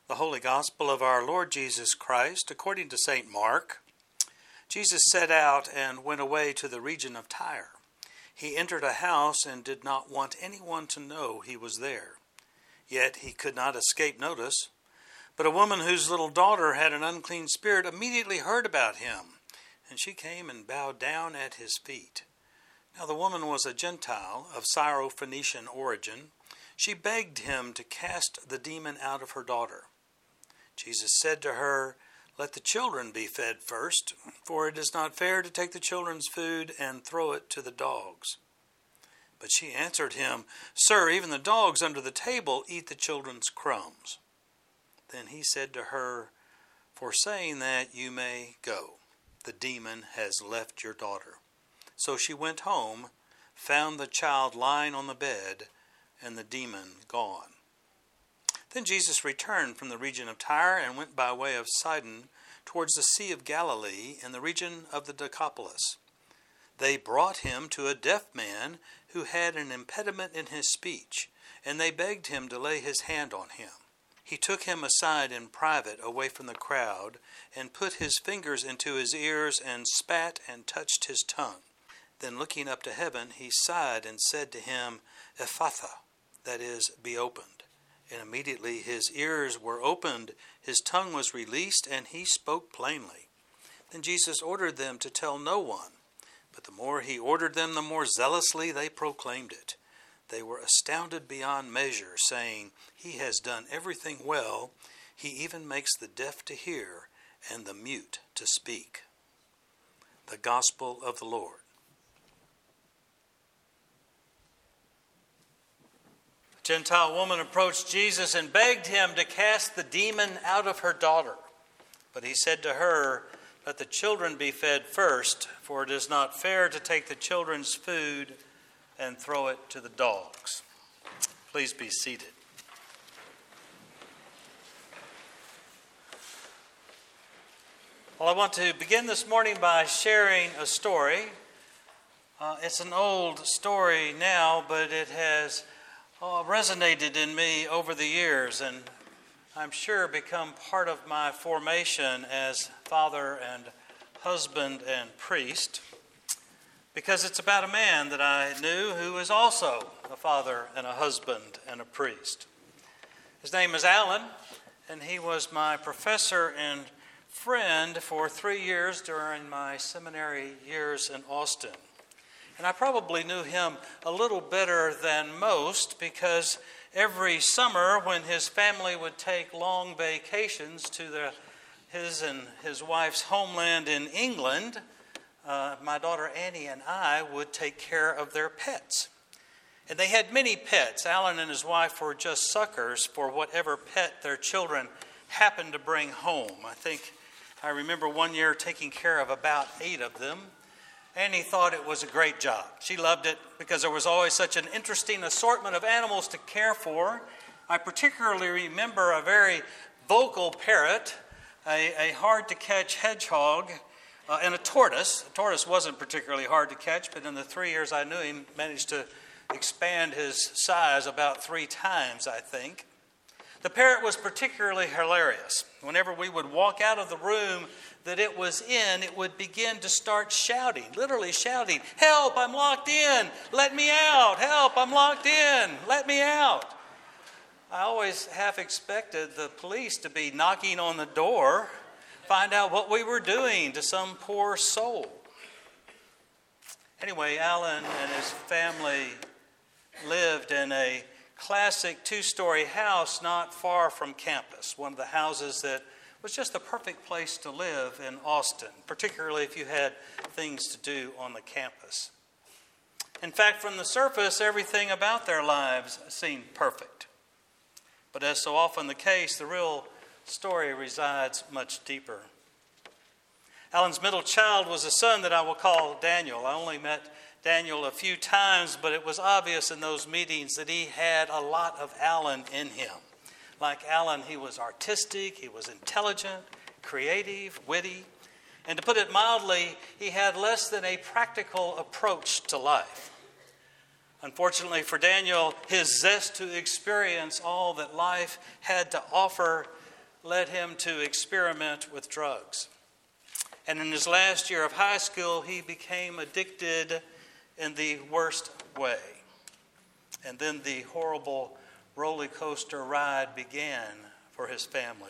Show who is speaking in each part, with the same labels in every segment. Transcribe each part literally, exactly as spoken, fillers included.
Speaker 1: The Holy Gospel of our Lord Jesus Christ, according to Saint Mark. Jesus set out and went away to the region of Tyre. He entered a house and did not want anyone to know he was there. Yet he could not escape notice. But a woman whose little daughter had an unclean spirit immediately heard about him, and she came and bowed down at his feet. Now the woman was a Gentile of Syro-Phoenician origin. She begged him to cast the demon out of her daughter. Jesus said to her, "Let the children be fed first, for it is not fair to take the children's food and throw it to the dogs." But she answered him, "Sir, even the dogs under the table eat the children's crumbs." Then he said to her, "For saying that, you may go. The demon has left your daughter." So she went home, found the child lying on the bed, and the demon gone. Then Jesus returned from the region of Tyre and went by way of Sidon towards the Sea of Galilee in the region of the Decapolis. They brought him to a deaf man who had an impediment in his speech, and they begged him to lay his hand on him. He took him aside in private away from the crowd and put his fingers into his ears and spat and touched his tongue. Then looking up to heaven, he sighed and said to him, "Ephphatha," that is, be opened. And immediately his ears were opened, his tongue was released, and he spoke plainly. Then Jesus ordered them to tell no one. But the more he ordered them, the more zealously they proclaimed it. They were astounded beyond measure, saying, "He has done everything well. He even makes the deaf to hear and the mute to speak." The Gospel of the Lord. Gentile woman approached Jesus and begged him to cast the demon out of her daughter. But he said to her, "Let the children be fed first, for it is not fair to take the children's food and throw it to the dogs." Please be seated. Well, I want to begin this morning by sharing a story. Uh, it's an old story now, but it has Oh, resonated in me over the years, and I'm sure become part of my formation as father and husband and priest, because it's about a man that I knew who was also a father and a husband and a priest. His name is Alan, and he was my professor and friend for three years during my seminary years in Austin. And I probably knew him a little better than most because every summer when his family would take long vacations to the, his and his wife's homeland in England, uh, my daughter Annie and I would take care of their pets. And they had many pets. Alan and his wife were just suckers for whatever pet their children happened to bring home. I think I remember one year taking care of about eight of them. Annie thought it was a great job. She loved it because there was always such an interesting assortment of animals to care for. I particularly remember a very vocal parrot, a, a hard-to-catch hedgehog, uh, and a tortoise. A tortoise wasn't particularly hard to catch, but in the three years I knew him, managed to expand his size about three times, I think. The parrot was particularly hilarious. Whenever we would walk out of the room that it was in, it would begin to start shouting, literally shouting, "Help, I'm locked in! Let me out! Help, I'm locked in! Let me out!" I always half expected the police to be knocking on the door, find out what we were doing to some poor soul. Anyway, Alan and his family lived in a classic two-story house not far from campus, one of the houses that was just the perfect place to live in Austin, particularly if you had things to do on the campus. In fact, from the surface, everything about their lives seemed perfect. But as so often the case, the real story resides much deeper. Alan's middle child was a son that I will call Daniel. I only met Daniel a few times, but it was obvious in those meetings that he had a lot of Alan in him. Like Alan, he was artistic, he was intelligent, creative, witty, and to put it mildly, he had less than a practical approach to life. Unfortunately for Daniel, his zest to experience all that life had to offer led him to experiment with drugs. And in his last year of high school, he became addicted in the worst way. And then the horrible roller coaster ride began for his family.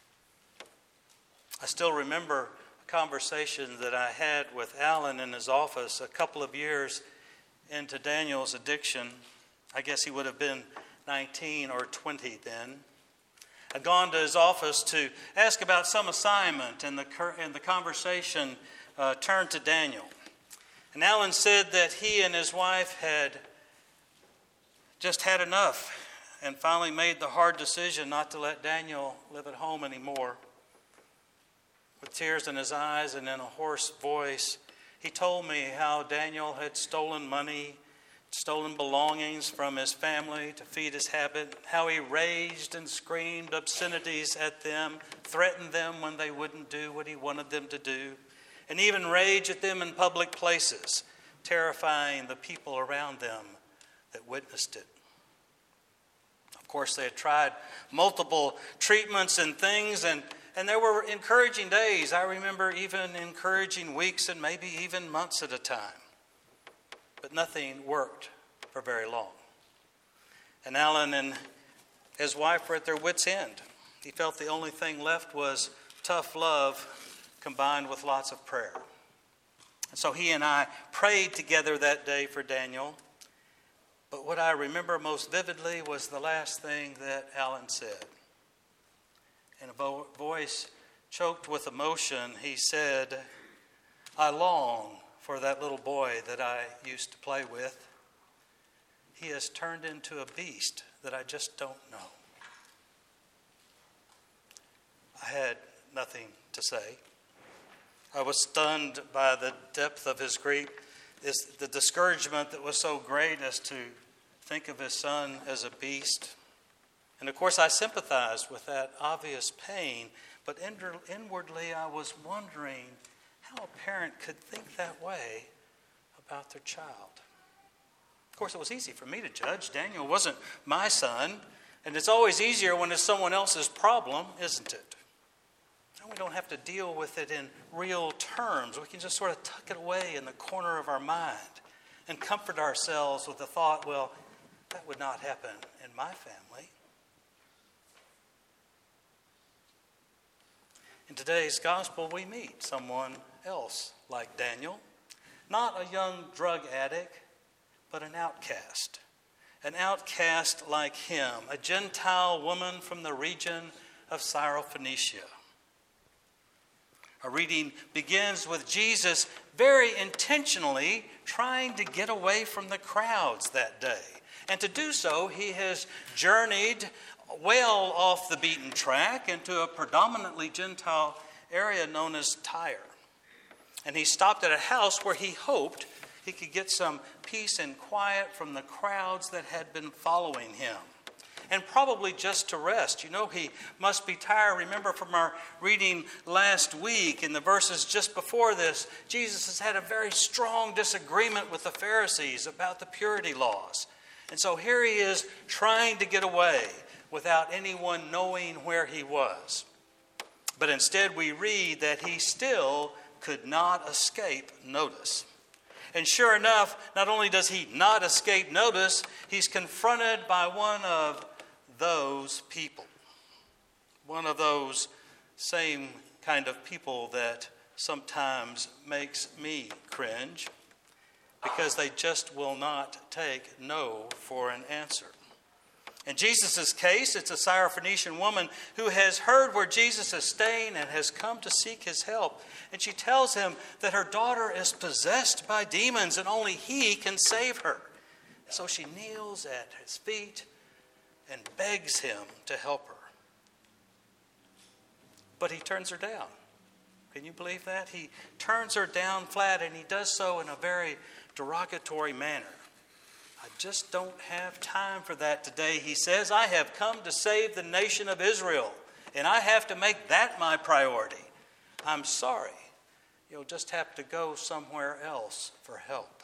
Speaker 1: I still remember a conversation that I had with Alan in his office a couple of years into Daniel's addiction. I guess he would have been nineteen or twenty then. I'd gone to his office to ask about some assignment, and the, and the conversation uh, turned to Daniel. And Alan said that he and his wife had just had enough and finally made the hard decision not to let Daniel live at home anymore. With tears in his eyes and in a hoarse voice, he told me how Daniel had stolen money, stolen belongings from his family to feed his habit, how he raged and screamed obscenities at them, threatened them when they wouldn't do what he wanted them to do, and even raged at them in public places, terrifying the people around them that witnessed it. Of course, they had tried multiple treatments and things, and, and there were encouraging days. I remember even encouraging weeks and maybe even months at a time. But nothing worked for very long. And Alan and his wife were at their wits' end. He felt the only thing left was tough love combined with lots of prayer. And so he and I prayed together that day for Daniel. But what I remember most vividly was the last thing that Alan said. In a vo- voice choked with emotion, he said, "I long for that little boy that I used to play with. He has turned into a beast that I just don't know." I had nothing to say. I was stunned by the depth of his grief, is the discouragement that was so great as to think of his son as a beast. And of course I sympathized with that obvious pain, but inwardly I was wondering how a parent could think that way about their child. Of course, it was easy for me to judge. Daniel wasn't my son, and it's always easier when it's someone else's problem, isn't it? And we don't have to deal with it in real terms. We can just sort of tuck it away in the corner of our mind and comfort ourselves with the thought, well, that would not happen in my family. In today's gospel, we meet someone else like Daniel, not a young drug addict, but an outcast. An outcast like him, a Gentile woman from the region of Syrophoenicia. Our reading begins with Jesus very intentionally trying to get away from the crowds that day. And to do so, he has journeyed well off the beaten track into a predominantly Gentile area known as Tyre. And he stopped at a house where he hoped he could get some peace and quiet from the crowds that had been following him. And probably just to rest. You know, he must be tired. Remember from our reading last week in the verses just before this, Jesus has had a very strong disagreement with the Pharisees about the purity laws. And so here he is trying to get away without anyone knowing where he was. But instead we read that he still could not escape notice. And sure enough, not only does he not escape notice, he's confronted by one of those people. One of those same kind of people that sometimes makes me cringe because they just will not take no for an answer. In Jesus' case, it's a Syrophoenician woman who has heard where Jesus is staying and has come to seek his help. And she tells him that her daughter is possessed by demons and only he can save her. So she kneels at his feet and begs him to help her. But he turns her down. Can you believe that? He turns her down flat, and he does so in a very derogatory manner. "I just don't have time for that today," he says. "I have come to save the nation of Israel, and I have to make that my priority. I'm sorry. You'll just have to go somewhere else for help."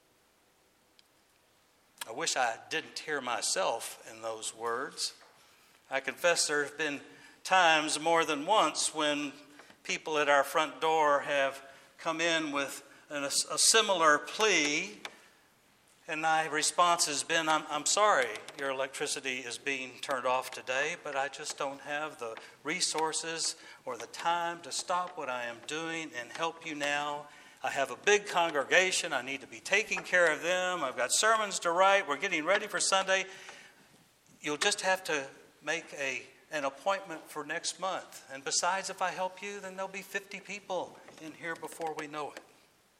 Speaker 1: I wish I didn't hear myself in those words. I confess there have been times more than once when people at our front door have come in with an, a, a similar plea, and my response has been, I'm, I'm sorry your electricity is being turned off today, but I just don't have the resources or the time to stop what I am doing and help you now. I have a big congregation. I need to be taking care of them. I've got sermons to write. We're getting ready for Sunday. You'll just have to make a an appointment for next month. And besides, if I help you, then there'll be fifty people in here before we know it.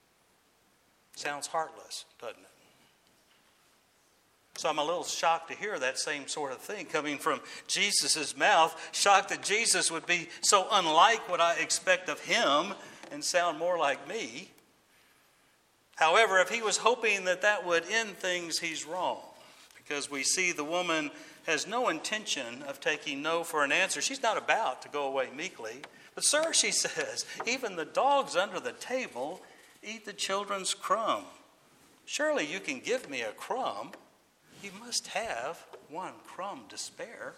Speaker 1: Sounds heartless, doesn't it? So I'm a little shocked to hear that same sort of thing coming from Jesus' mouth. Shocked that Jesus would be so unlike what I expect of him and sound more like me. However, if he was hoping that that would end things, he's wrong. Because we see the woman has no intention of taking no for an answer. She's not about to go away meekly. But sir, she says, even the dogs under the table eat the children's crumb. Surely you can give me a crumb. You must have one crumb to spare.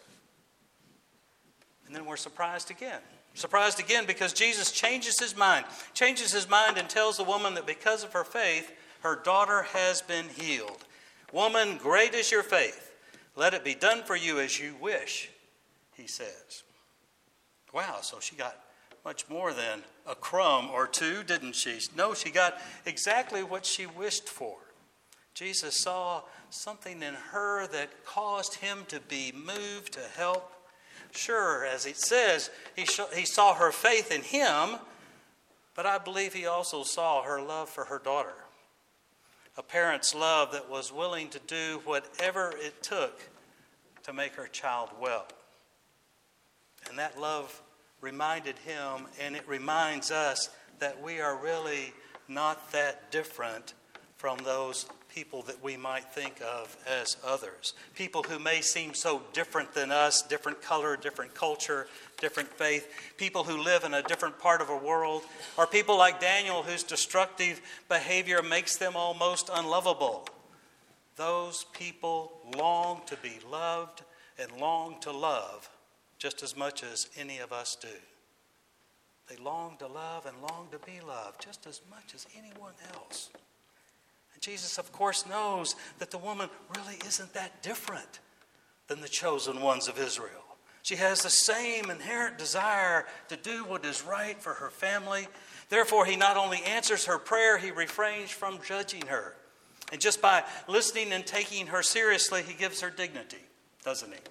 Speaker 1: And then we're surprised again. Surprised again because Jesus changes his mind. Changes his mind and tells the woman that because of her faith, her daughter has been healed. Woman, great is your faith. Let it be done for you as you wish, he says. Wow, so she got much more than a crumb or two, didn't she? No, she got exactly what she wished for. Jesus saw something in her that caused him to be moved to help. Sure, as it says, he, sh- he saw her faith in him, but I believe he also saw her love for her daughter. A parent's love that was willing to do whatever it took to make her child well. And that love reminded him, and it reminds us, that we are really not that different from those people that we might think of as others. People who may seem so different than us, different color, different culture, different faith. People who live in a different part of a world. Or people like Daniel whose destructive behavior makes them almost unlovable. Those people long to be loved and long to love just as much as any of us do. They long to love and long to be loved just as much as anyone else. Jesus, of course, knows that the woman really isn't that different than the chosen ones of Israel. She has the same inherent desire to do what is right for her family. Therefore, he not only answers her prayer, he refrains from judging her. And just by listening and taking her seriously, he gives her dignity, doesn't he?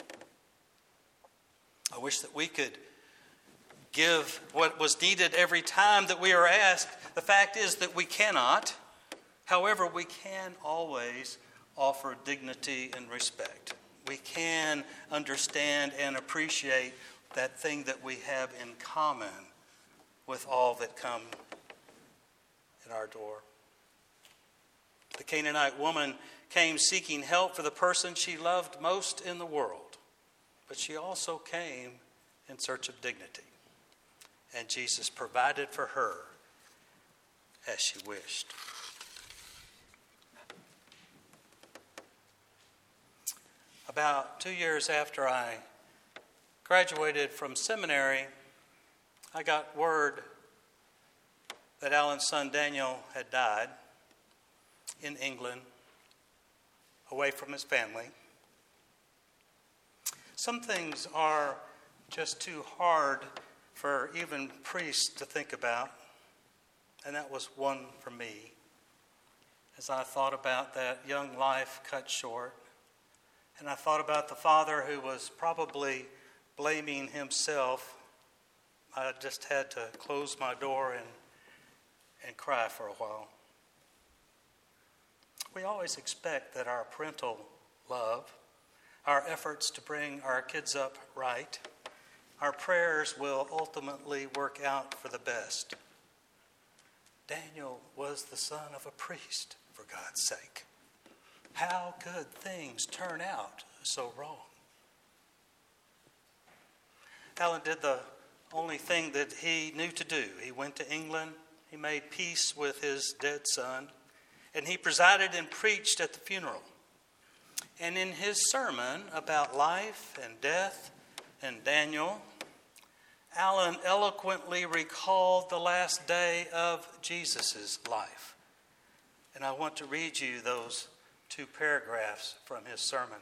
Speaker 1: I wish that we could give what was needed every time that we are asked. The fact is that we cannot. However, we can always offer dignity and respect. We can understand and appreciate that thing that we have in common with all that come at our door. The Canaanite woman came seeking help for the person she loved most in the world, but she also came in search of dignity. And Jesus provided for her as she wished. About two years after I graduated from seminary, I got word that Alan's son Daniel had died in England, away from his family. Some things are just too hard for even priests to think about, and that was one for me. As I thought about that young life cut short, and I thought about the father who was probably blaming himself, I just had to close my door and, and cry for a while. We always expect that our parental love, our efforts to bring our kids up right, our prayers will ultimately work out for the best. Daniel was the son of a priest, for God's sake. How could things turn out so wrong? Alan did the only thing that he knew to do. He went to England, he made peace with his dead son, and he presided and preached at the funeral. And in his sermon about life and death and Daniel, Allen eloquently recalled the last day of Jesus' life. And I want to read you those two paragraphs from his sermon.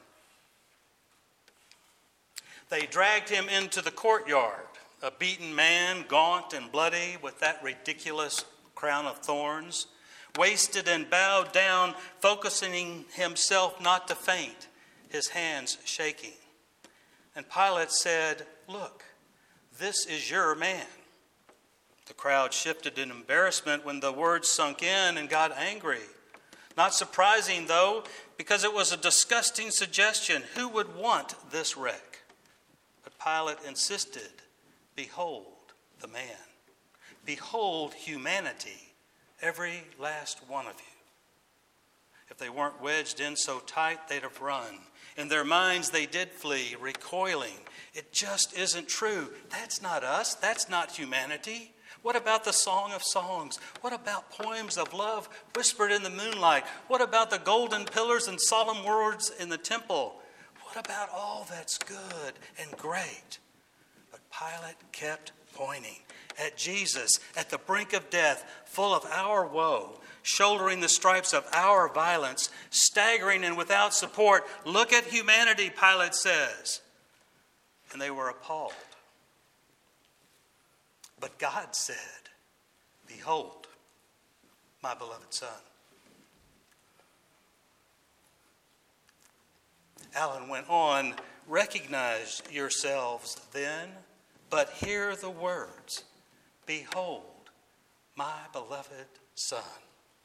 Speaker 1: They dragged him into the courtyard, a beaten man, gaunt and bloody, with that ridiculous crown of thorns, wasted and bowed down, focusing himself not to faint, his hands shaking. And Pilate said, "Look, this is your man." The crowd shifted in embarrassment when the words sunk in and got angry. Not surprising, though, because it was a disgusting suggestion. Who would want this wreck? But Pilate insisted, "Behold the man. Behold humanity, every last one of you." If they weren't wedged in so tight, they'd have run. In their minds, they did flee, recoiling. It just isn't true. That's not us. That's not humanity. What about the Song of Songs? What about poems of love whispered in the moonlight? What about the golden pillars and solemn words in the temple? What about all that's good and great? But Pilate kept pointing at Jesus, at the brink of death, full of our woe, shouldering the stripes of our violence, staggering and without support. "Look at humanity," Pilate says. And they were appalled. But God said, "Behold, my beloved Son." Allen went on, "Recognize yourselves then, but hear the words, 'Behold, my beloved Son.'"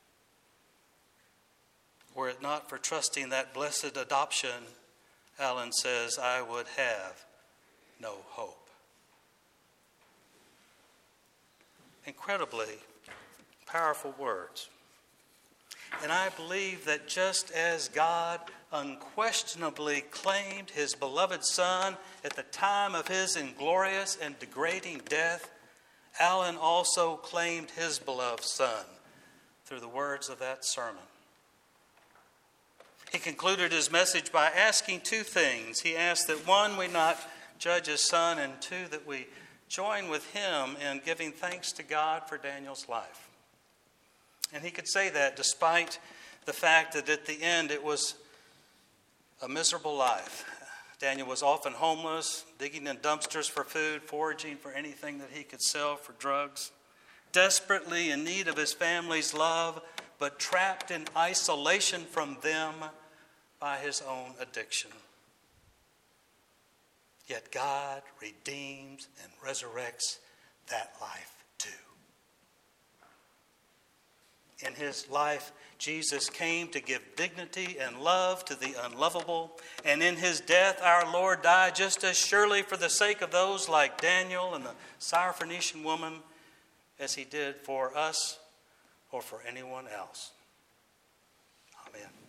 Speaker 1: Were it not for trusting that blessed adoption, Allen says, I would have no hope. Incredibly powerful words. And I believe that just as God unquestionably claimed his beloved Son at the time of his inglorious and degrading death, Allen also claimed his beloved Son through the words of that sermon. He concluded his message by asking two things. He asked that, one, we not judge his son, and two, that we join with him in giving thanks to God for Daniel's life. And he could say that despite the fact that at the end it was a miserable life. Daniel was often homeless, digging in dumpsters for food, foraging for anything that he could sell for drugs, desperately in need of his family's love, but trapped in isolation from them by his own addiction. Yet God redeems and resurrects that life too. In his life, Jesus came to give dignity and love to the unlovable. And in his death, our Lord died just as surely for the sake of those like Daniel and the Syrophoenician woman as he did for us or for anyone else. Amen.